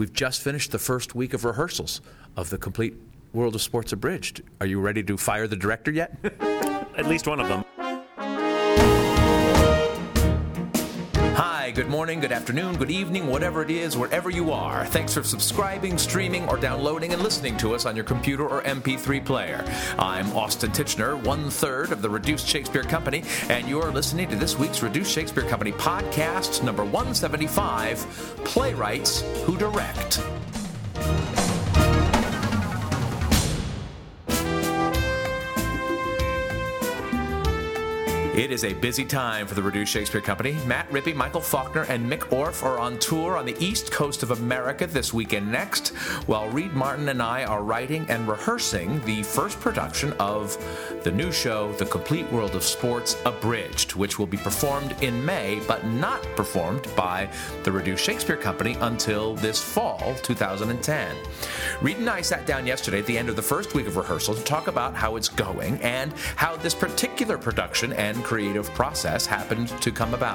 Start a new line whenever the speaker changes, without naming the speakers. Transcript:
We've just finished the first week of rehearsals of The Complete World of Sports Abridged. Are you ready to fire the director yet?
At least one of them.
Hi, good morning, good afternoon, good evening, whatever it is, wherever you are. Thanks for subscribing, streaming, or downloading and listening to us on your computer or MP3 player. I'm Austin Tichenor, 1/3 of the Reduced Shakespeare Company, and you're listening to this week's Reduced Shakespeare Company podcast, number 175, Playwrights Who Direct. It is a busy time for the Reduced Shakespeare Company. Matt Rippey, Michael Faulkner, and Mick Orff are on tour on the East Coast of America this week and next, while Reed Martin and I are writing and rehearsing the first production of the new show, The Complete World of Sports Abridged, which will be performed in May, but not performed by the Reduced Shakespeare Company until this fall, 2010. Reed and I sat down yesterday at the end of the first week of rehearsal to talk about how it's going and how this particular production and creative process happened to come about.